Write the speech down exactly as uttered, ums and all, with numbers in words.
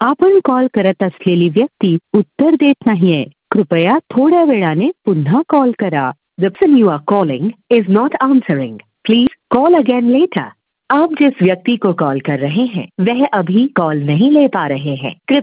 आपण कॉल करत असलेली व्यक्ती उत्तर देत नाहीये. कृपया थोड्या वेळाने पुन्हा कॉल करा. The person you are calling is not answering. Please call again later. आप जिस व्यक्ति को कॉल कर रहे हैं वह अभी कॉल नहीं ले पा रहे हैं. कृपया